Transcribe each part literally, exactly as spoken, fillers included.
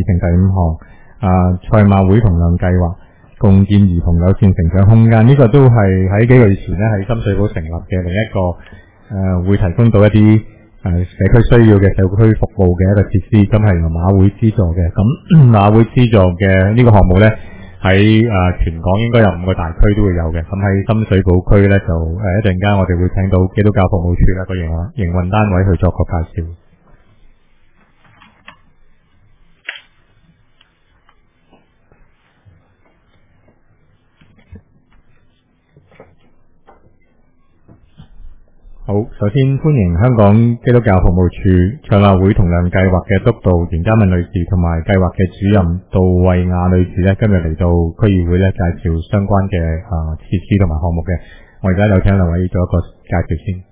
程第五項啊，賽馬會同樣計劃共建兒童友善成長空間，呢、這個都係喺幾個月前咧喺深水埗成立嘅另一個誒、呃、會提供到一啲誒、呃、社區需要嘅社區服務嘅一個設施，咁係由馬會資助嘅。咁馬會資助嘅呢個項目咧喺誒全港應該有五個大區都會有嘅。咁喺深水埗區咧就誒、呃、一陣間我哋會請到基督教服務處一個營運營運單位去作個介紹。好，首先歡迎香港基督教服務處賽馬會同樣計劃嘅督導袁嘉敏女士同埋計劃嘅主任杜慧雅女士咧，今日嚟到區議會咧介紹相關嘅啊設施同埋項目嘅。我而家有請兩位做一個介紹先。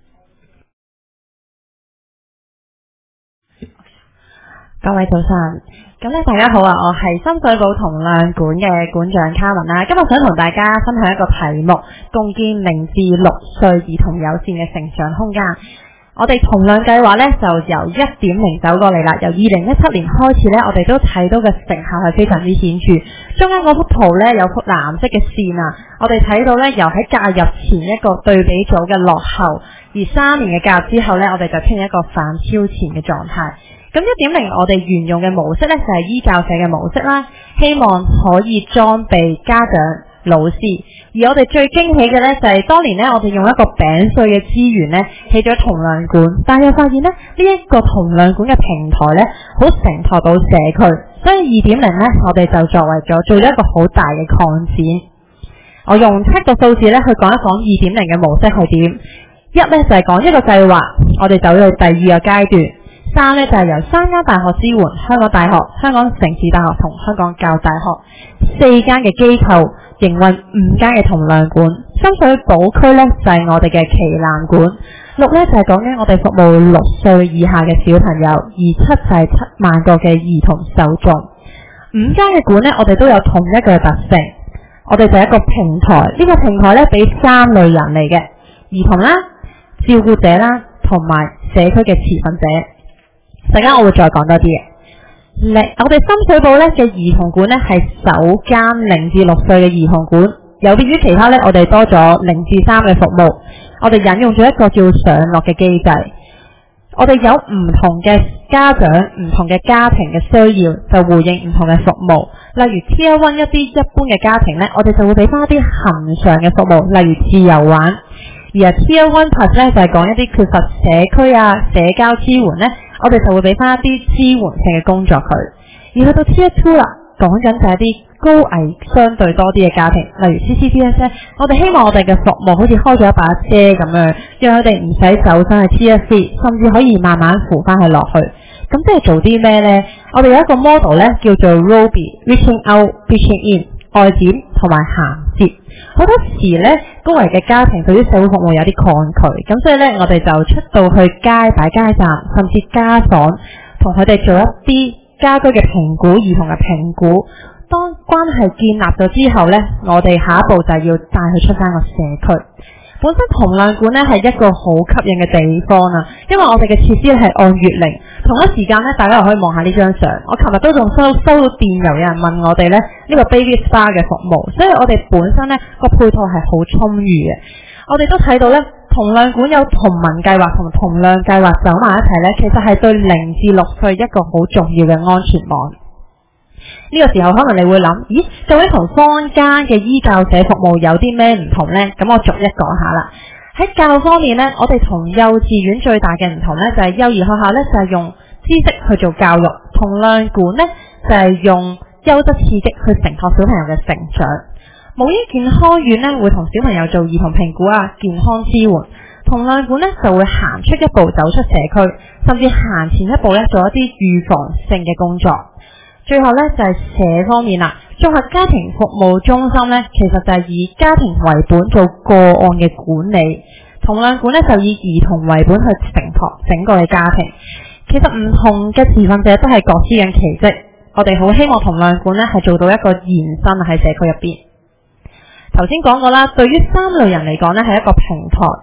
各位早晨，咁咧大家好啊！我係深水埗同亮館嘅館長卡文啦。今日想同大家分享一個題目，共建零至六歲兒童友善嘅成長空間。我哋同亮計劃咧就由一點零走過嚟啦。由二零一七年開始咧，我哋都睇到嘅成效係非常之顯著。中間嗰幅圖咧有幅藍色嘅線啊，我哋睇到咧由喺介入前一個對比組嘅落後，而三年嘅介入之後咧，我哋就出現一個反超前嘅狀態。咁一點零我哋沿用嘅模式咧就係依教社嘅模式啦，希望可以裝備家長、老師。而我哋最驚喜嘅咧就係當年咧我哋用一個餅碎嘅資源咧起咗同亮館，但係發現咧呢一個同亮館嘅平台咧好承托到社區，所以二點零咧我哋就作為咗做咗一個好大嘅擴展。我用七個數字咧去講一講二點零嘅模式係點。一咧就係講一個計劃，我哋走到第二個階段。三咧就係由三間大學支援，香港大學、香港城市大學同香港教育大學四間嘅機構營運五間嘅同亮館。深水埗區咧就係我哋嘅旗艦館。六咧就係講緊我哋服務六歲以下嘅小朋友，而七就係七萬個嘅兒童受眾。五間嘅館咧，我哋都有同一個特性，我哋就係一個平台。呢、這個平台咧俾三類人嚟嘅，兒童啦、照顧者啦同埋社區嘅持份者。陣間我會再講多啲嘅。我哋深水埗咧嘅兒童館咧係首間零至六歲嘅兒童館，有別於其他咧，我哋多咗零至三嘅服務。我哋引用咗一個叫上落嘅機制，我哋有唔同嘅家長、唔同嘅家庭嘅需要，就回應唔同嘅服務。例如 Tier One 一啲一般嘅家庭咧，我哋就會俾翻一啲恆常嘅服務，例如自由玩。而 Tier One Plus 咧就係講一啲缺乏社區啊、社交支援咧。我哋就會俾翻一啲支援性嘅工作佢，而去到 Tier Two 啦，講緊就係啲高危相對多啲嘅家庭，例如 C C T S 咧，我哋希望我哋嘅服務好似開咗一把遮咁樣，讓佢哋唔使走翻去 Tier Three，甚至可以慢慢扶翻去落去。咁即係做啲咩呢？我哋有一個 model 咧叫做 Roby Reaching Out Reaching In， 外展同埋銜接。好多時咧，高危嘅家庭對於社會服務有啲抗拒，咁所以咧，我哋就出到去街擺街站，甚至家訪，同佢哋做一啲家居嘅評估、兒童嘅評估。當關係建立咗之後咧，我哋下一步就係要帶佢出翻個社區。本身同亮館咧係一個好吸引嘅地方啊，因為我哋嘅設施係按月齡，同一時間咧，大家又可以望下呢張相。我琴日都仲收收到電郵，有人問我哋咧呢個 baby spa 嘅服務，所以我哋本身咧個配套係好充裕嘅。我哋都睇到咧，同亮館有同文計劃同同亮計劃走埋一齊咧，其實係對零至六歲一個好重要嘅安全網。呢個時候可能你會諗，咦，究竟同坊間嘅醫教社服務有啲咩唔同呢？咁我逐一講下啦。喺教育方面呢，我哋同幼稚園最大嘅唔同呢，就係幼兒學校呢，就係用知識去做教育，同亮館呢，就係用優質刺激去承托小朋友嘅成長。母嬰健康院呢，會同小朋友做兒童評估啊、健康支援，同亮館呢，就會行出一步走出社區，甚至行前一步呢，做一啲預防性嘅工作。最後咧就係社方面啦，綜合家庭服務中心咧，其實就係以家庭為本做個案嘅管理，同亮館咧就以兒童為本去承托整個嘅家庭。其實唔同嘅持份者都係各司緊其職，我哋好希望同亮館咧係做到一個延伸喺社區入邊。頭先講過啦，對於三類人嚟講咧係一個平台，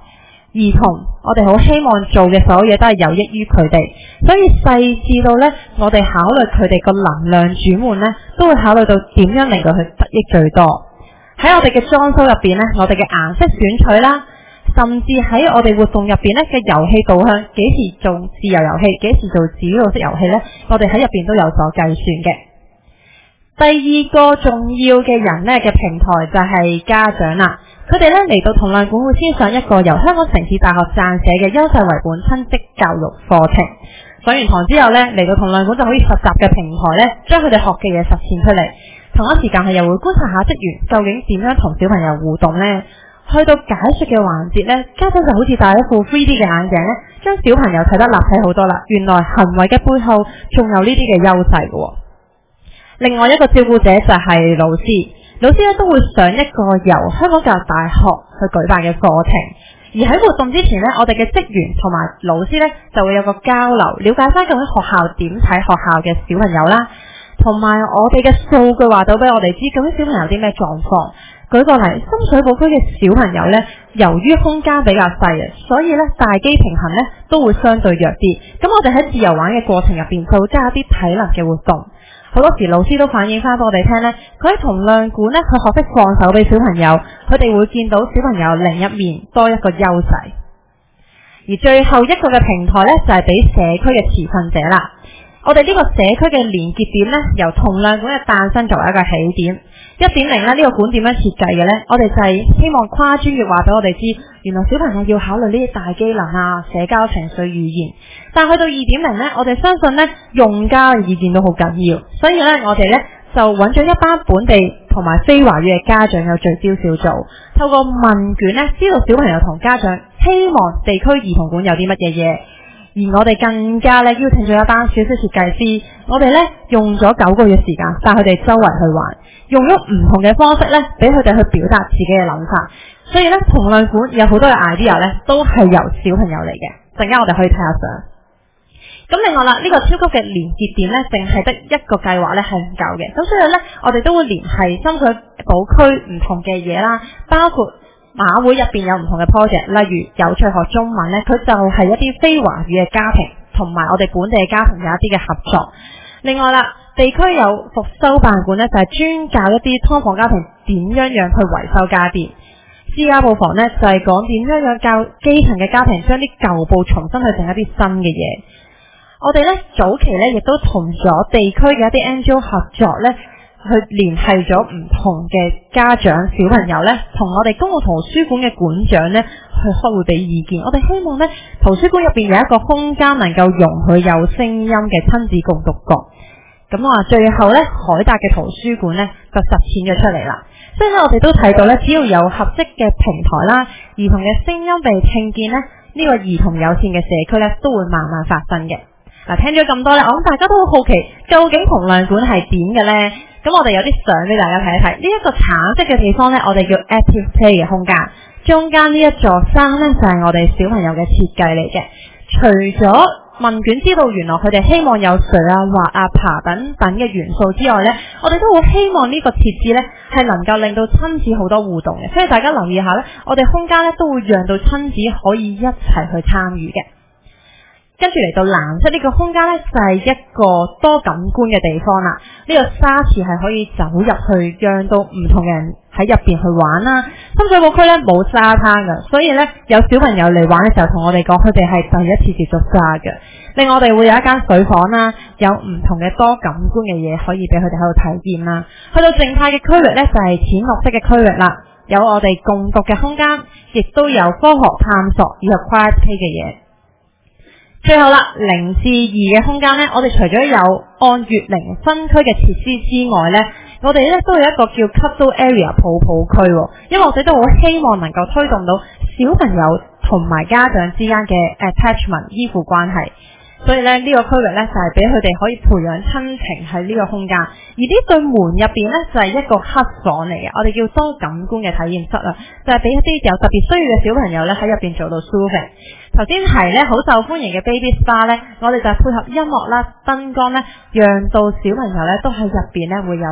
兒童，我哋好希望做嘅所有嘢都係有益於佢哋，所以細緻到呢，我哋考慮佢哋個能量轉換呢，都會考慮到點樣令到佢得益最多。喺我哋嘅裝修入邊呢，我哋嘅顏色選取啦，甚至喺我哋活動入邊呢嘅遊戲導向，幾時做自由遊戲，幾時做主導式遊戲呢，我哋喺入邊都有所計算嘅。第二個重要嘅人呢嘅平台就係家長啦。佢哋咧嚟到同亮館會先上一個由香港城市大學撰寫嘅優勢為本親職教育課程。上完堂之後咧，嚟到同亮館就可以實習嘅平台咧，將佢哋學嘅嘢實踐出嚟。同一時間係又會觀察下職員究竟點樣同小朋友互動呢？去到解說嘅環節咧，家長就好似戴一副 三 D 嘅眼鏡咧，將小朋友睇得立體好多啦。原來行為嘅背後仲有呢啲嘅優勢嘅。另外一個照顧者就係老師。老師咧都會上一個由香港教育大學去舉辦嘅課程，而喺活動之前呢，我哋嘅職員同埋老師呢就會有個交流，了解翻究竟學校點睇學校嘅小朋友啦，同埋我哋嘅數據話到俾我哋知究竟小朋友有啲咩狀況。舉個例，深水埗區嘅小朋友呢，由於空間比較細啊，所以呢大肌平衡呢都會相對弱啲。咁我哋喺自由玩嘅過程入邊，就會加一啲體能嘅活動。好多時老師都反映翻俾我哋聽呢，佢喺同亮館呢，佢學識放手俾小朋友，佢哋會見到小朋友另一面多一個優勢。而最後一個嘅平台呢，就係俾社區嘅持份者啦。我哋呢個社區嘅連結點呢，由同亮館嘅誕生作為一個起點。一點零呢，呢個館點樣設計嘅呢？我哋就係希望跨專業話俾我哋知，原來小朋友要考慮呢啲大機能啊、社交、情緒、語言。但去到二點零呢，我哋相信呢，用家嘅意見都好緊要，所以呢，我哋呢就揾咗一班本地同埋非華語嘅家長有聚焦小組，透過問卷呢，知道小朋友同家長希望地區兒童館有啲乜嘢嘢。而我哋更加咧邀請咗一班小小設計師，我哋咧用咗九個月時間帶佢哋周圍去玩，用咗唔同嘅方式咧，俾佢哋去表達自己嘅諗法。所以咧，同亮館有好多嘅 idea 咧，都係由小朋友嚟嘅。陣間我哋可以睇下相。咁另外啦，呢、這個超級嘅連結點咧，淨係得一個計劃咧係唔夠嘅。咁所以咧，我哋都會聯繫深水埗區唔同嘅嘢啦，包括馬會入邊有唔同嘅 project， 例如有趣學中文咧，佢就係一啲非華語嘅家庭同埋我哋本地嘅家庭有一啲嘅合作。另外啦，地區有復修辦館咧，就係專教一啲劏房家庭點樣樣去維修家電。私家布房咧就係講點樣樣教基層嘅家庭將啲舊布重新去整一啲新嘅嘢。我哋咧早期咧亦都同咗地區嘅一啲 N G O 合作咧，去聯繫咗唔同嘅家長小朋友咧，同我哋公共圖書館嘅館長咧去開會俾意見。我哋希望咧圖書館入邊有一個空間能夠容許有聲音嘅親子共讀角。咁啊，最後咧海達嘅圖書館咧就實踐咗出嚟啦。所以咧我哋都睇到咧，只要有合適嘅平台啦，兒童嘅聲音被聽見咧，呢個兒童友善嘅社區咧都會慢慢發生嘅。嗱，聽咗咁多咧，我諗大家都好好奇，究竟同亮館係點嘅咧？咁我哋有啲相俾大家睇一睇。呢一個橙色嘅地方咧，我哋叫 Active Play 嘅空間。中間呢一座山咧，就係我哋小朋友嘅設計嚟嘅。除咗問卷知道原來佢哋希望有水啊、滑啊、爬等等嘅元素之外咧，我哋都好希望呢個設置咧係能夠令到親子好多互動嘅。所以大家留意下咧，我哋空間咧都會讓到親子可以一齊去參與嘅。跟住嚟到藍色呢個空間呢，就係一個多感官嘅地方啦。呢個沙池係可以走入去，讓到唔同嘅人喺入邊去玩啦。深水埗區呢冇沙灘㗎，所以呢有小朋友嚟玩嘅時候同我哋講，佢哋係第一次接觸沙嘅。另外我哋會有一間水房啦，有唔同嘅多感官嘅嘢可以俾佢哋喺度體驗啦。去到靜態嘅區域呢，就係淺綠色嘅區域啦，有我哋共讀嘅空間，亦都有科學探索以及 quiet play 嘅嘢。最後啦，零至二嘅空間呢，我哋除咗有按月齡分區嘅設施之外呢，我哋呢都有一個叫 cuddle area 抱抱區，因為我哋都好希望能夠推動到小朋友同埋家長之間嘅 attachment 依附關係。所以咧呢、這個區域咧就係俾佢哋可以培養親情喺呢個空間，而呢對門入邊咧就係、是、一個黑房嚟嘅，我哋叫多感官嘅體驗室啊，就係、是、俾一啲有特別需要嘅小朋友咧喺入邊做到 soothing。頭先提咧好受歡迎嘅 Baby Spa 咧，我哋就配合音樂啦、燈光咧，讓到小朋友咧都喺入邊咧會有適切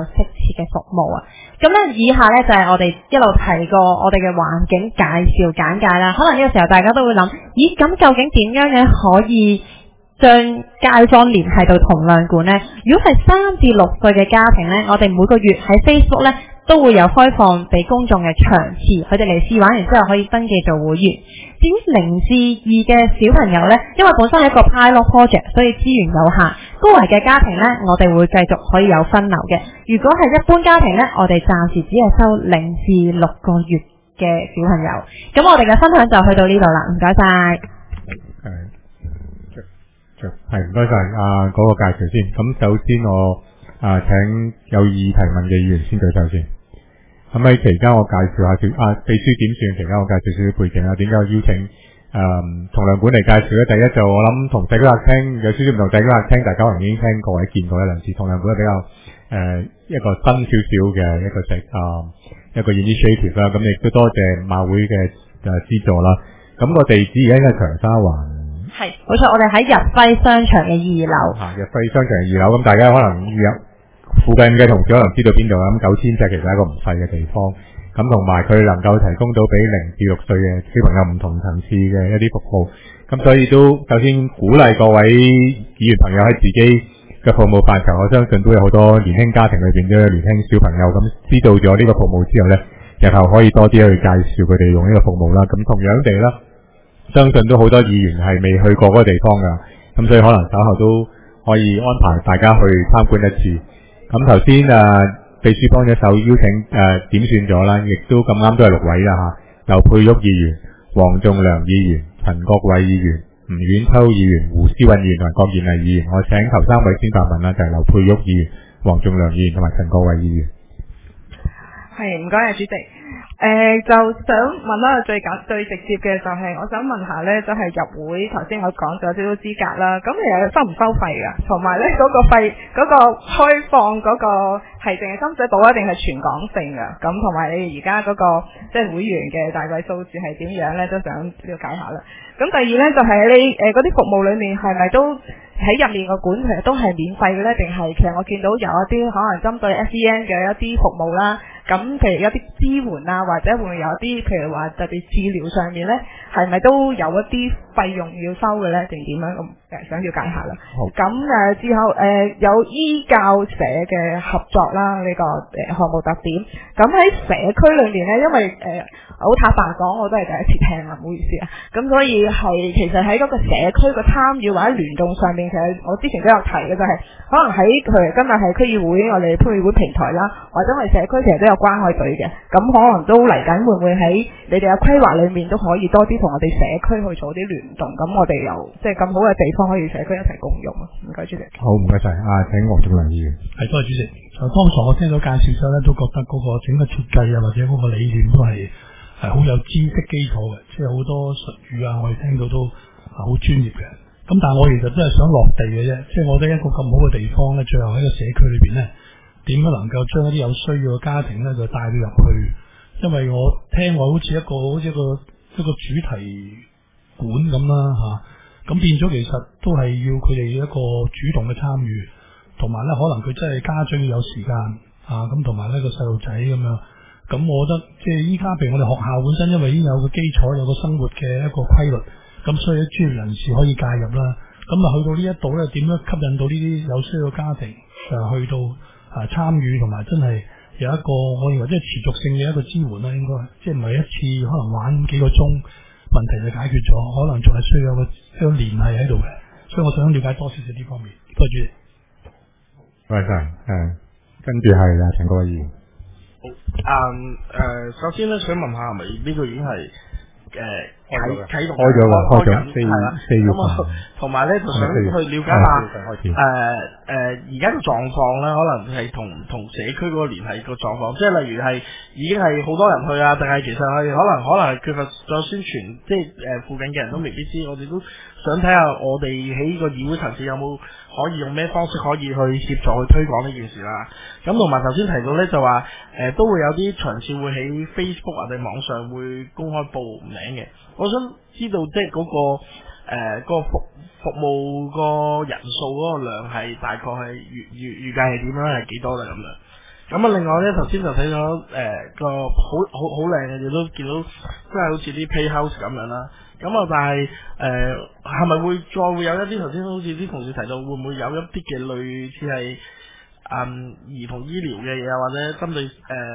切嘅服務啊。咁咧，以下咧就係、是、我哋一路提過我哋嘅環境介紹簡介啦。可能呢個時候大家都會諗，咦，咁究竟點樣嘅可以將街坊聯繫到同亮館呢？如果係三至六歲嘅家庭呢，我哋每個月喺 Facebook 呢都會有開放俾公眾嘅場次，佢哋嚟試玩完之後可以登記做會員。至於零至二嘅小朋友呢，因為本身係一個 pilot project，所以資源有限，高危嘅家庭呢，我哋會繼續可以有分流嘅。如果係一般家庭呢，我哋暫時只係收零至六個月嘅小朋友。咁我哋嘅分享就去到呢度啦，唔該晒。 係唔該晒啊，嗰、那個介紹先。咁首先我啊請有意提問嘅議員先舉手先。咁喺期間我介紹下少啊秘書點算期間我介紹少少背景啊，點解我邀請誒同亮館嚟介紹咧？第一就我諗同社區客廳有少少唔同，社區客廳大家可能已經聽過或者見過一兩次，同亮館係比較誒、呃、一個新少少嘅一個食啊一個 initiative 啦。咁亦都多謝馬會嘅誒資助啦。咁個地址而家喺長沙灣。 係，冇錯，我哋喺日輝商場嘅二樓。 嚇，日輝商場二樓，咁大家可能有附近嘅同事可能知道邊度啦。咁九千尺其實係一個唔細嘅地方，咁同埋佢能夠提供到俾零至六歲嘅小朋友唔同層次嘅一啲服務，咁所以都首先鼓勵各位議員朋友喺自己嘅服務範疇，我相信都有好多年輕家庭裏邊都有年輕小朋友，咁知道咗呢個服務之後呢，日後可以多啲去介紹佢哋用呢個服務啦。咁同樣地啦。相信都好多議員係未去過嗰個地方㗎，咁所以可能稍後都可以安排大家去參觀一次。咁頭先誒秘書幫咗手邀請誒、呃、點算咗啦，亦都咁啱都係六位啦嚇，劉佩玉議員、黃仲良議員、陳國偉議員、吳婉秋議員、胡思韻議員同埋郭健麗議員。我請頭三位先發問啦，就係、是、劉佩玉議員、黃仲良議員同埋陳國偉議員。 係，唔該啊，主席。誒、呃，就想問啦，最緊最直接嘅就係、是，我想問下咧，就係、是、入會頭先我講咗少少資格啦，咁其實收唔收費噶？同埋咧嗰個費嗰、那個開放嗰個係淨係深水埗啊，定係全港性噶？咁同埋你而家嗰個即係會員嘅大概數字係點樣咧？都想了解下啦。咁第二咧就係、是、你誒嗰啲服務裏面係咪都喺入面個館其實都係免費嘅咧？定係其實我見到有一啲可能針對 S E N 嘅一啲服務啦。咁譬如有啲支援啊，或者會唔會有啲譬如話特別治療上面咧，係咪都有一啲費用要收嘅咧？定點樣咁誒？想了解下啦。好。咁誒之後誒、呃、有醫教社嘅合作啦，呢、這個誒項目特點。咁喺社區裏面咧，因為誒好、呃、坦白講，我都係第一次聽啦，唔好意思啊。咁所以係其實喺嗰個社區嘅參與或者聯動上面，其實我之前都有提嘅，就係、是、可能喺譬如今日係區議會，我哋區議會平台啦，或者我哋社區其實都有關愛隊嘅，咁可能都嚟緊會唔會喺你哋嘅規劃裏面都可以多啲同我哋社區去做啲聯動，咁我哋有即係咁好嘅地方可以社區一齊共用啊！唔該主席。 好，唔該晒啊，請黃仲良議員。 係，多謝主席。就當初我聽到介紹咗咧，都覺得嗰個整個設計啊，或者嗰個理念都係係好有知識基礎嘅，即係好多術語啊，我哋聽到都係好專業嘅。咁但係我其實真係想落地嘅啫，即係我覺得一個咁好嘅地方咧，最後喺個社區裏邊咧。點樣能夠將一啲有需要嘅家庭咧，就帶到入去？因為我聽話好似一個好似一個一個主題館咁啦嚇，咁、啊、變咗其實都係要佢哋一個主動嘅參與，同埋咧可能佢真係家長要有時間啊，咁同埋呢個細路仔咁樣。咁我覺得即係依家譬如我哋學校本身，因為已經有個基礎，有個生活嘅一個規律，咁所以專業人士可以介入啦。咁啊去到呢一度咧，點樣吸引到呢啲有需要嘅家庭就去到？啊！參與同埋真係有一個，我認為即係持續性嘅一個支援啦，應該即係唔係一次可能玩幾個鐘，問題就解決咗，可能仲係需要有個一個聯繫喺度嘅，所以我想了解多少少呢方面。多謝主席。 多謝，誒，跟住係啊陳國偉議員。 好，誒誒，首先咧想問下係咪呢個已經係誒啟啟動開咗啦，開咗四四月份。 同埋咧就想去了解下誒誒而家嘅狀況咧，可能係同同社區嗰個聯繫個狀況，即係例如係已經係好多人去啊，定係其實係可能可能係缺乏咗宣傳，即係誒附近嘅人都未必知，我哋都想睇下我哋喺個議會層次有冇可以用咩方式可以去協助去推廣呢件事啦。咁同埋頭先提到咧就話誒、呃、都會有啲場次會喺 Facebook 或者網上會公開報名嘅，我想知道即係嗰個。誒、呃，個服服務個人數嗰個量係大概係預預預計係點樣，係幾多咧咁樣？ 咁啊，另外咧，頭先就睇咗誒個好好好靚嘅嘢，都見到真係好似啲 playhouse 咁樣啦。咁啊，但係誒係咪會再會有一啲頭先好似啲同事提到，會唔會有一啲嘅類似係嗯兒童醫療嘅嘢啊，或者針對誒誒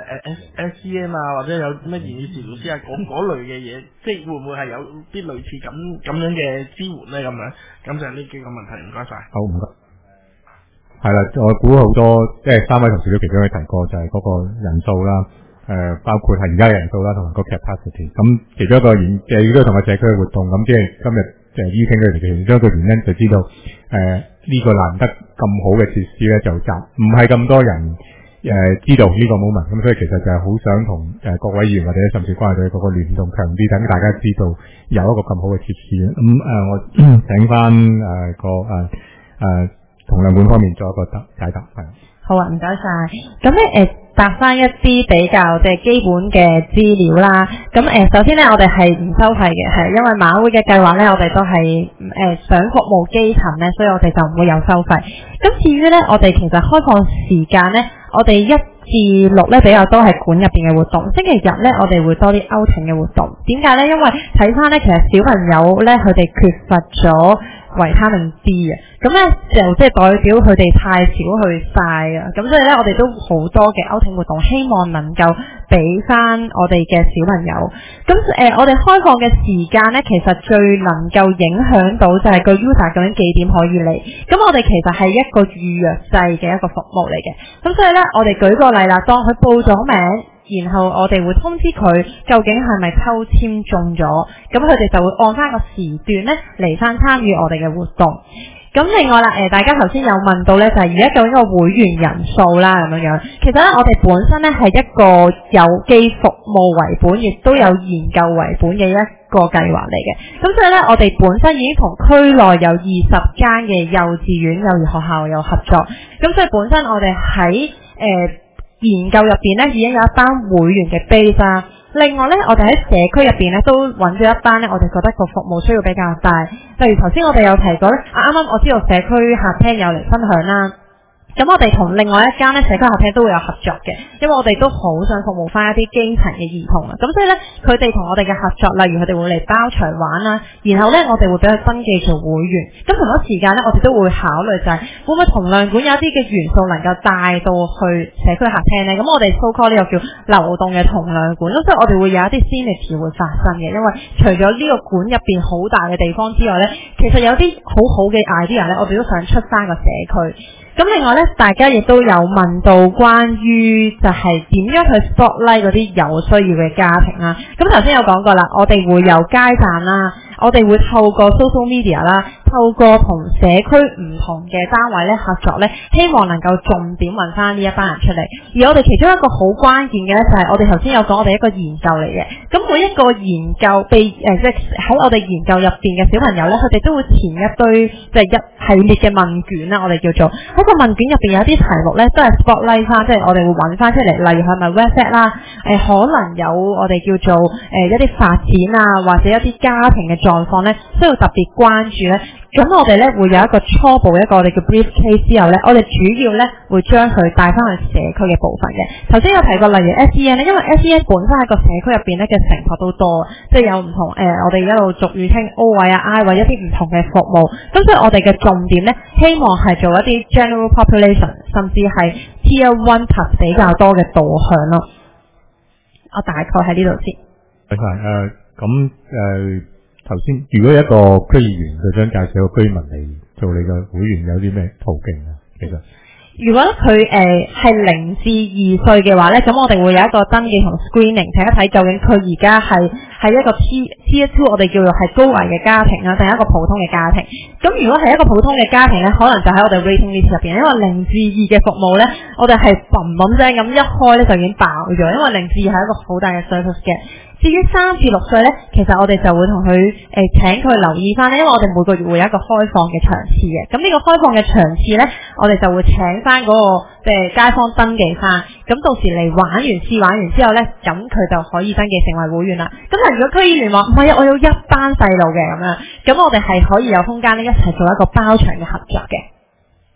S S E N 啊，或者有咩言語治療師啊嗰嗰類嘅嘢，即係會唔會係有啲類似咁咁樣嘅支援咧？咁樣咁就係呢幾個問題，唔該晒。 好，唔該。係啦，我估好多即係三位同事都其中有提過，就係嗰個人數啦，誒、呃，包括係而家嘅人數啦，同埋個 capacity。咁其中一個原誒，亦都同個社區嘅活動，咁即係今日即係邀請佢哋嘅其中一個原因，就知道誒呢、呃這個難得咁好嘅設施咧，就集唔係咁多人誒、呃、知道呢個 moment。咁所以其實就係好想同誒各位議員或者甚至關係隊嗰個聯動強啲，等大家知道有一個咁好嘅設施。咁誒、呃，我請翻誒個誒誒。呃呃同量管方面做一個答解答，係。 好啊，唔該晒。咁咧誒，答翻一啲比較即係基本嘅資料啦。咁誒、呃，首先咧，我哋係唔收費嘅，係因為馬會嘅計劃咧，我哋都係誒、呃、想服務基層咧，所以我哋就唔會有收費。咁至於咧，我哋其實開放時間咧，我哋一至六咧比較多係館入邊嘅活動，星期日咧我哋會多啲 outing 嘅活動。點解咧？因為睇翻咧，其實小朋友咧佢哋缺乏咗維他命 D 啊，咁咧就即係代表佢哋太少去曬啊，咁所以咧我哋都好多嘅 outing 活動，希望能夠俾翻我哋嘅小朋友。咁誒、呃，我哋開放嘅時間咧，其實最能夠影響到就係個 user 究竟幾點可以嚟。咁我哋其實係一個預約制嘅一個服務嚟嘅。咁所以咧，我哋舉個例啦，當佢報咗名。然後我哋會通知佢究竟係咪抽籤中咗，咁佢哋就會按翻個時段咧嚟翻參與我哋嘅活動。咁另外啦，誒、呃、大家頭先有問到咧，就係而家究竟個會員人數啦咁樣樣。其實咧，我哋本身咧係一個有機服務為本，亦都有研究為本嘅一個計劃嚟嘅。咁所以咧，我哋本身已經同區內有二十間嘅幼稚園、幼兒學校有合作。咁所以本身我哋喺誒。呃研究入邊咧已經有一班會員嘅 base 啦。另外咧，我哋喺社區入邊咧都揾咗一班咧，我哋覺得個服務需要比較大。例如頭先我哋有提過咧，啊啱啱我知道社區客廳有嚟分享啦。咁我哋同另外一間咧社區客廳都會有合作嘅，因為我哋都好想服務翻一啲基層嘅兒童啊。咁所以咧，佢哋同我哋嘅合作，例如佢哋會嚟包場玩啦，然後咧我哋會俾佢登記做會員。咁同一時間咧，我哋都會考慮就係、是、會唔會同量館有一啲嘅元素能夠帶到去社區客廳咧？咁我哋 so call 呢個叫流動嘅同量館。咁所以我哋會有一啲 synergy 會發生嘅，因為除咗呢個館入邊好大嘅地方之外咧，其實有啲好好嘅 idea 咧，我哋都想出翻個社區。咁另外咧，大家亦都有問到關於就係點樣去 spotlight 嗰啲有需要嘅家庭啦。咁頭先有講過啦，我哋會有街站啦，我哋會透過 social media 啦，透過同社區唔同嘅單位咧合作咧，希望能夠重點揾翻呢一班人出嚟。而我哋其中一個好關鍵嘅咧，就係我哋頭先有講我哋一個研究嚟嘅。咁每一個研究被誒即係喺我哋研究入邊嘅小朋友咧，佢哋都會填一堆即係、就是、一系列嘅問卷啦，我哋叫做喺個問卷入邊有啲題目咧，都係 spotlight 翻，即係我哋會揾翻出嚟，例如係咪 WhatsApp 啦，誒可能有我哋叫做誒、呃、一啲發展啊，或者一啲家庭嘅狀況咧，需要特別關注咧。咁我哋咧會有一個初步一個我哋叫 brief case 之後咧，我哋主要咧會將佢帶翻去社區嘅部分嘅。頭先有提過，例如 S E N 咧，因為 S E N 本身喺個社區入邊咧嘅情況都多，即係有唔同誒、呃，我哋一路俗語稱 O 位啊、I 位一啲唔同嘅服務。咁所以我哋嘅重點咧，希望係做一啲 general population， 甚至係 tier one plus 比較多嘅導向咯。我大概喺呢度先。 誒，咁誒。頭先，如果一個區議員佢想介紹個居民嚟做你嘅會員，有啲咩途徑啊？其實，如果佢誒係零至二歲嘅話咧，咁我哋會有一個登記同 screening，睇一睇究竟佢而家係係一個 T Tier two， 我哋叫做係高危嘅家庭啊，定係一個普通嘅家庭？咁如果係一個普通嘅家庭咧，可能就喺我哋 rating list 入邊，因為零至二嘅服務咧，我哋係嘣嘣聲咁一開咧就已經爆咗，因為零至二係一個好大嘅 service 嘅。至於三至六歲咧，其實我哋就會同佢誒請佢留意翻咧，因為我哋每個月會有一個開放嘅場次嘅。咁呢個開放嘅場次咧，我哋就會請翻嗰個即係街坊登記翻。咁到時嚟玩完試玩完之後咧，咁佢就可以登記成為會員啦。咁但如果區議員話唔係啊，我有一班細路嘅咁樣，咁我哋係可以有空間咧一齊做一個包場嘅合作嘅。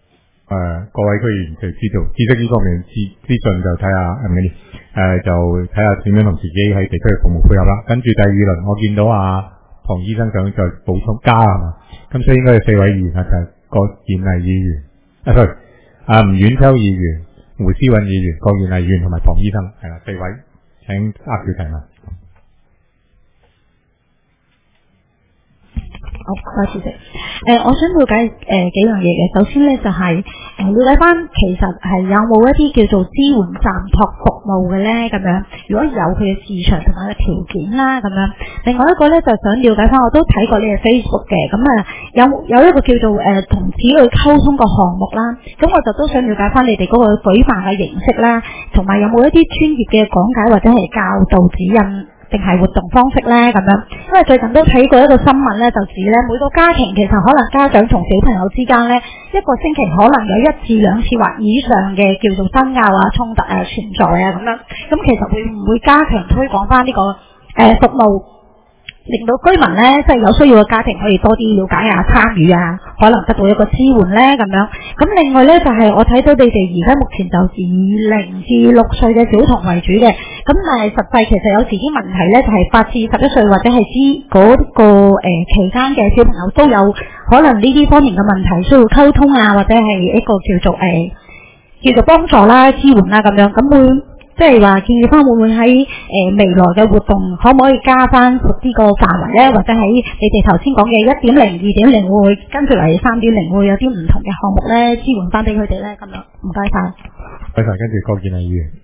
誒各位區議員就知道知識呢方面資資訊就睇下係咪誒就睇下點樣同自己喺地區嘅服務配合啦。跟住第二輪我見到阿唐醫生想再補充加係嘛，咁所以應該有四位議員啊，就係郭健麗議員啊 sorry 啊吳婉秋議員、胡思韻議員、郭健麗議員同埋唐醫生係啦，四位請握手提問。 好，多謝主席。誒、呃，我想了解誒、呃、幾樣嘢嘅。首先咧就係、是、誒、呃、了解翻，其實係有冇一啲叫做支援暫託服務嘅咧？咁樣，如果有佢嘅市場同埋嘅條件啦，咁樣。另外一個咧就想了解翻，我都睇過你嘅 Facebook 嘅，咁啊有有一個叫做誒同子女溝通個項目啦。咁我就都想了解翻你哋嗰個舉辦嘅形式啦，同埋有冇一啲專業嘅講解或者係教導指引，定係活動方式咧咁樣，因為最近都睇過一個新聞咧，就指咧每個家庭其實可能家長同小朋友之間咧，一個星期可能有一至兩次或以上嘅叫做爭拗啊、衝突啊存在啊咁樣，咁其實會唔會加強推廣翻呢個誒、呃、服務，令到居民咧即係有需要嘅家庭可以多啲了解啊、參與啊，可能得到一個支援咧咁樣。咁另外咧就係、是、我睇到你哋而家目前就以零至六歲嘅小童為主嘅。咁但係實際其實有時啲問題咧，就係八至十一歲或者係之嗰個誒、呃、期間嘅小朋友都有可能呢啲方面嘅問題需要溝通啊，或者係一個叫做誒、呃、叫做幫助啦、支援啦咁樣。咁會即係話建議翻會唔會喺誒、呃、未來嘅活動可唔可以加翻呢個範圍咧？或者喺你哋頭先講嘅一點零、二點零會唔會跟住嚟三點零會有啲唔同嘅項目咧，支援翻俾佢哋咧咁樣？唔該晒。 唔該晒，跟住郭健麗議員。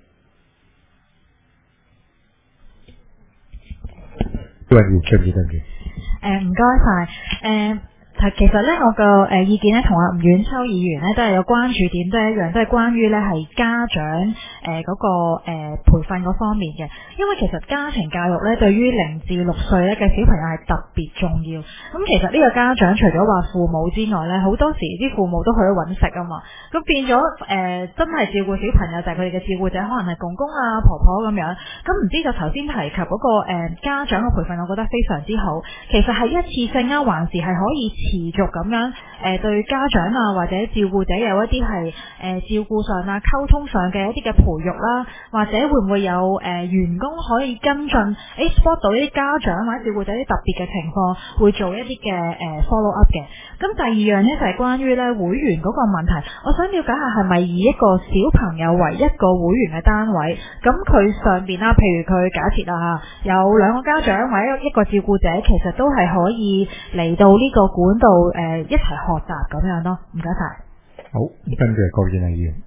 誒， 唔該晒。誒，其實咧，我個誒意見咧，同阿吳婉秋議員咧都係有關注點，都係一樣，都係關於咧係家長誒嗰、呃那個誒、呃、培訓嗰方面嘅。因為其實家庭教育咧，對於零至六歲咧嘅小朋友係特別重要。咁其實呢個家長除咗話父母之外咧，好多時啲父母都去咗揾食啊嘛。咁變咗誒、呃，真係照顧小朋友就係佢哋嘅照顧者，可能係公公啊、婆婆咁樣。咁唔知就頭先提及嗰、那個誒、呃、家長嘅培訓，我覺得非常之好。其實係一次性啊，還是係可以持續咁樣誒、呃、對家長啊或者照顧者有一啲係誒照顧上啊、溝通上嘅一啲嘅培育啦，或者會唔會有誒、呃、員工可以跟進誒 spot 到一啲家長或者照顧者啲特別嘅情況，會做一啲嘅誒 follow up 嘅。咁第二樣咧就係、是、關於咧會員嗰個問題，我想了解下係咪以一個小朋友為一個會員嘅單位？咁佢上邊啦，譬如佢假設啊有兩個家長或者一個照顧者，其實都係可以嚟到呢個管道誒、呃、一齊學習咁樣咯。唔該晒。 好，跟住郭健麗議員。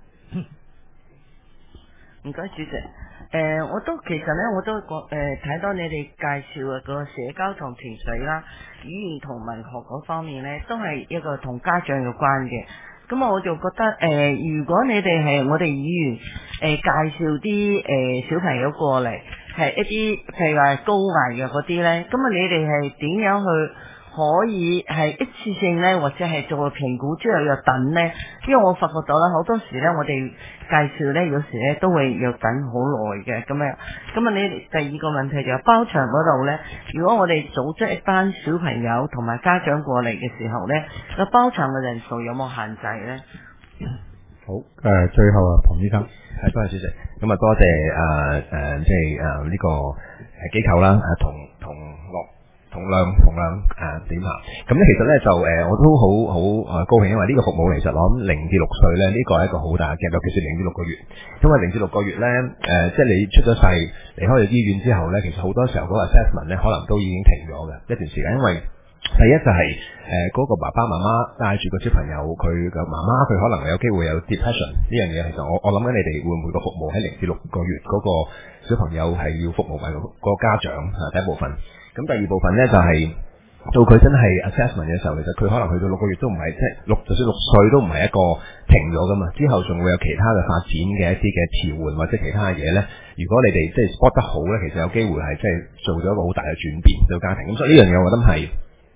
唔該，主席。誒、呃，我都其實咧，我都覺誒睇到你哋介紹嘅個社交同情緒啦、語言同文學嗰方面咧，都係一個同家長有關嘅。咁我就覺得誒、呃，如果你哋係我哋議員誒、呃、介紹啲誒、呃、小朋友過嚟，係一啲譬如話高危嘅嗰啲咧，咁啊你哋係點樣去可以係一次性咧，或者係做個評估之後又等咧？因為我發覺到啦，好多時咧，我哋介紹咧，有時咧都會要等好耐嘅咁樣。咁啊，你第二個問題就係包場嗰度咧，如果我哋組織一班小朋友同埋家長過嚟嘅時候咧，個包場嘅人數有冇限制咧？ 好，誒、呃，最後啊，龐醫生， 係多謝主席，咁啊多謝誒誒，即係誒呢個誒機構啦，誒同同樂。同量同量誒點下，咁咧其實咧就誒、呃、我都好好誒高興，因為呢個服務其實我諗零至六歲咧呢、呢個係一個好大嘅 gap，尤其是零至六個月，因為零至六個月咧誒、呃、即係你出咗世離開咗醫院之後咧，其實好多時候嗰個 assessment 咧可能都已經停咗嘅一段時間，因為第一就係誒嗰個爸爸媽媽帶住個小朋友，佢嘅媽媽佢可能有機會有 depression 呢樣嘢，其實我我諗緊你哋會唔會個服務喺零至六個月嗰個小朋友係要服務埋個家長啊第一部分。咁第二部分咧就係、是、到佢真係 assessment 嘅時候，其實佢可能去到六個月都唔係即係六，就算六歲都唔係一個停咗噶嘛。之後仲會有其他嘅發展嘅一啲嘅遲緩或者其他嘅嘢咧。如果你哋即係 spot 得好咧，其實有機會係即係做咗一個好大嘅轉變對家庭。咁所以呢樣嘢我覺得係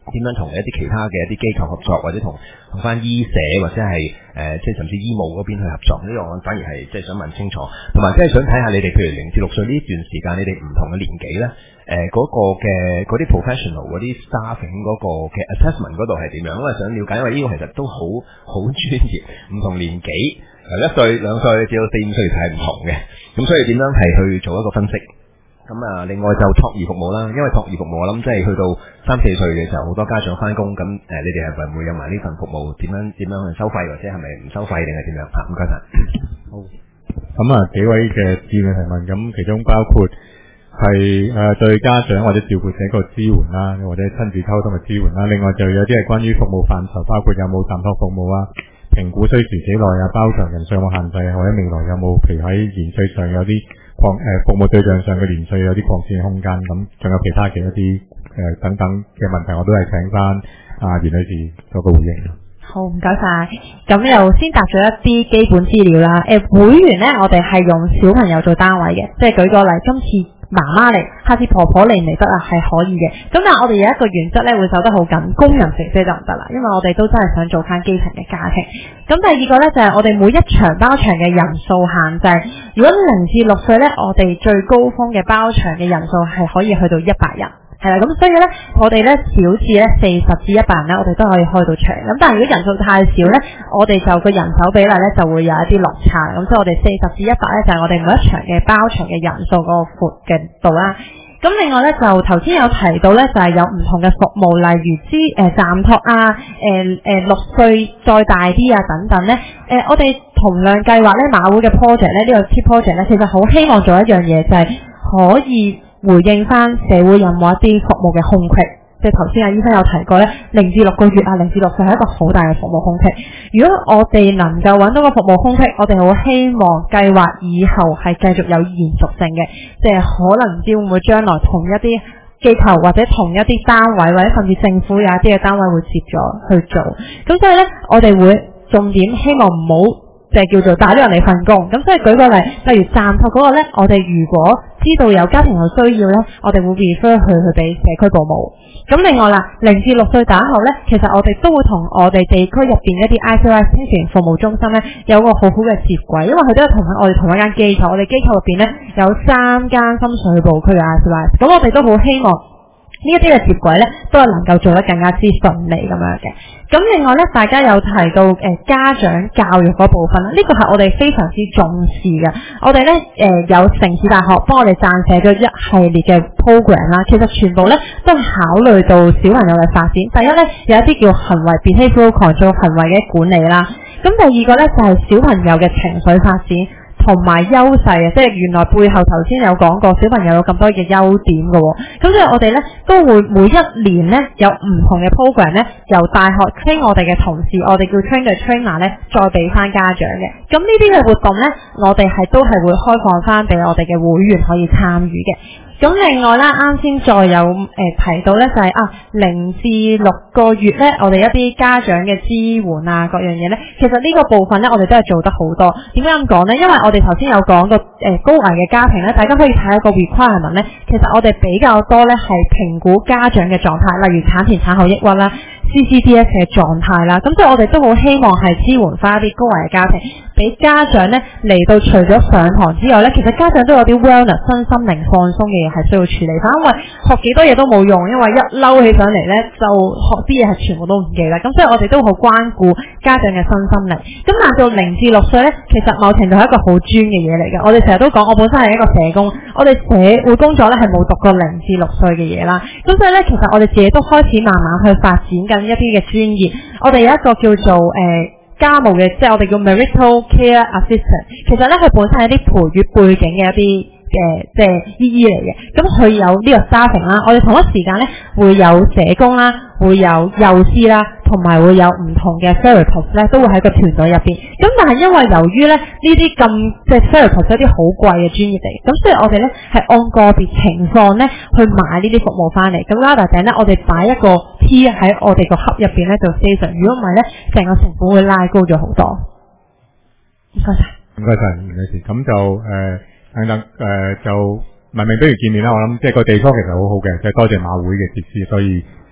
點樣同一啲其他嘅一啲機構合作，或者同同翻醫社或者係誒、呃、即係甚至醫務嗰邊去合作，呢個我反而係即係想問清楚，同埋即係想睇下你哋譬如零至六歲呢段時間，你哋唔同嘅年紀咧，誒、呃、嗰、那個嘅嗰啲 professional 嗰啲 staffing 嗰個嘅 assessment 嗰度係點樣？因為想了解，因為呢個其實都好好專業，唔同年紀由一歲兩歲至到四五歲係唔同嘅，咁所以點樣係去做一個分析？咁啊，另外就托兒服務啦，因為托兒服務我諗即係去到三四歲嘅時候，好多家長翻工，咁誒，你哋係咪會有埋呢份服務？點樣點樣去收費，或者係咪唔收費定係點樣？嚇，唔該晒。 好，咁啊幾位嘅志願提問，咁其中包括係誒、呃、對家長或者照顧者個支援啦，或者親子溝通嘅支援啦。另外就有啲係關於服務範疇，包括有冇暫託服務啊，評估需時幾耐啊，包場人數有冇限制，或者未來有冇譬如喺年歲上有啲擴誒服務對象上嘅年歲有啲擴展空間，咁仲有其他嘅一啲誒、呃、等等嘅問題，我都係請翻啊袁女士做個回應。 好，唔該晒。咁又先答咗一啲基本資料啦。誒、呃，會員咧，我哋係用小朋友做單位嘅，即係舉個例，今次媽媽嚟，下次婆婆嚟唔嚟得啊，係可以嘅。咁但係我哋有一個原則咧，會守得好緊，工人肥姐就唔得啦，因為我哋都真係想做翻基層嘅家庭。咁第二個咧就係、是、我哋每一場包場嘅人數限制。如果零至六歲咧，我哋最高峰嘅包場嘅人數係可以去到一百人。係啦，咁所以咧，我哋咧小至咧四十至一百人咧，我哋都可以開到場。咁但係如果人數太少咧，我哋就個人手比例咧就會有一啲落差。咁所以我哋四十至一百咧就係我哋每一場嘅包場嘅人數嗰個闊嘅度啦。咁另外咧就頭先有提到咧，就係、是、有唔同嘅服務，例如之誒暫託啊，誒誒六歲再大啲啊等等咧。誒、呃、我哋同量計劃咧馬會嘅 project 咧，呢、這個 key project 咧，其實好希望做一樣嘢，就係、是、可以回應翻社會有冇一啲服務嘅空隙，即係頭先阿醫生有提過咧，零至六個月啊，零至六歲係一個好大嘅服務空隙。如果我哋能夠揾到個服務空隙，我哋好希望計劃以後係繼續有延續性嘅，即係可能唔知會唔會將來同一啲機構或者同一啲單位或者甚至政府有一啲嘅單位會接咗去做。咁所以咧，我哋會重點希望唔好就係叫做打咗人哋份工。咁所以舉個例，例如暫託嗰個咧，我哋如果知道有家庭有需要咧，我哋會 refer 佢去俾社區保姆。咁另外啦，零至六歲打後咧，其實我哋都會同我哋地區入邊一啲 isolation 服務中心咧，有個好好嘅接軌，因為佢都係同我哋同一間機構，我哋機構入邊咧有三間深水埗區嘅 isolation，咁我哋都好希望呢一啲嘅接軌咧，都係能夠做得更加之順利咁樣嘅。咁另外咧，大家有提到誒、呃、家長教育嗰部分啦，呢、這個係我哋非常之重視嘅。我哋咧誒有城市大學幫我哋撰寫咗一系列嘅 program 啦，其實全部咧都係考慮到小朋友嘅發展。第一咧有一啲叫行為 behavioral control 行為嘅管理啦，咁第二個咧就係、是、小朋友嘅情緒發展。同埋優勢啊，即係原來背後頭先有講過，小朋友有咁多嘅優點嘅喎。咁所以我哋咧都會每一年咧有唔同嘅 program 咧，由大學 train 我哋嘅同事，我哋叫 train 嘅 trainer 咧，再俾翻家長嘅。咁呢啲嘅活動咧，我哋係都係會開放翻俾我哋嘅會員可以參與嘅。咁另外啦，啱先再有誒、呃、提到咧，就係、是、啊零至六個月咧，我哋一啲家長嘅支援啊，各樣嘢咧，其實呢個部分咧，我哋都係做得好多。點解咁講咧？因為我哋頭先有講過誒高危嘅家庭咧，大家可以睇一個 requirement 咧，其實我哋比較多咧係評估家長嘅狀態，例如產前產後抑鬱啦、C C D S 嘅狀態啦。咁所以我哋都好希望係支援翻一啲高危嘅家庭，俾家長咧嚟到除咗上堂之外咧，其實家長都有啲 wellness 身心靈放鬆嘅嘢係需要處理翻，因為學幾多嘢都冇用，因為一嬲起上嚟咧就學啲嘢係全部都唔記得。咁所以我哋都好關顧家長嘅身心靈。咁但到零至六歲咧，其實某程度係一個好專嘅嘢嚟嘅。我哋成日都講，我本身係一個社工，我哋社會工作咧係冇讀過零至六歲嘅嘢啦。咁所以咧，其實我哋自己都開始慢慢去發展緊一啲嘅專業。我哋有一個叫做誒、呃家務嘅，即係我哋叫 marital care assistant， 其實咧佢本身係一啲培育背景嘅一啲嘅、呃、即係姨姨嚟嘅，咁佢有呢個 staffing 啦，我哋同一時間咧會有社工啦，會有幼師啦，同埋會有唔同嘅 therapist 咧，都會喺個團隊入邊。咁但係因為由於咧呢啲咁即係 therapist 一啲好貴嘅專業嚟，咁所以我哋咧係按個別情況咧去買呢啲服務翻嚟。咁拉大頂咧，我哋擺一個 P 喺我哋個盒入邊咧做 station， 如果唔係咧，成個成本會拉高咗好多。唔該晒， 唔該晒，袁女士。咁就誒、呃、等等誒、呃、就文明不如見面啦。我諗即係個地方其實好好嘅，即係多謝馬會嘅設施，所以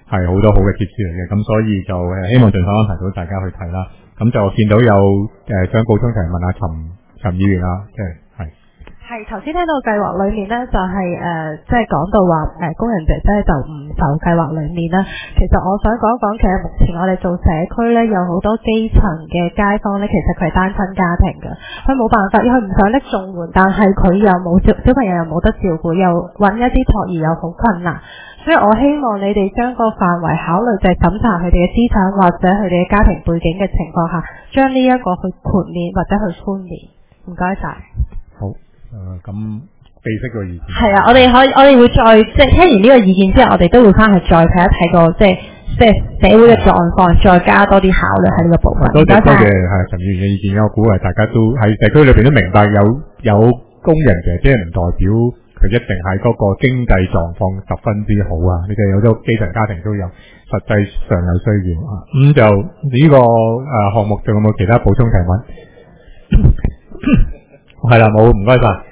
係好多好嘅貼士嚟嘅，咁所以就誒希望盡快安排到大家去睇啦。咁就見到有誒想補充提問阿陳陳議員啦，即係係係頭先聽到計劃裏面咧，就係、是、誒、呃、即係講到話誒、呃、工人姐姐就唔受計劃裏面啦。其實我想講一講，其實目前我哋做社區咧，有好多基層嘅街坊咧，其實佢係單親家庭嘅，佢冇辦法，佢唔想拎綜援，但係佢又冇小小朋友又冇得照顧，又揾一啲托兒又好困難。所以我希望你哋將個範圍考慮就係審查佢哋嘅資產或者佢哋嘅家庭背景嘅情況下，將呢一個去豁免或者去寬免。唔該晒。 好，誒咁備悉個意見。 係啊，我哋可以，我哋會再即係聽完呢個意見之後，我哋都會翻去再睇一睇個即係即係社會嘅狀況，再加多啲考慮喺呢個部分。 多謝多謝係陳議員嘅意見，我估係大家都喺社區裏邊都明白有有工人姐姐唔代表佢一定係嗰個經濟狀況十分之好啊！你哋有好多基層家庭都有，實際上有需要啊。咁、嗯、就呢、這個誒項、呃、目仲有冇其他補充提問？係啦，冇，唔該晒。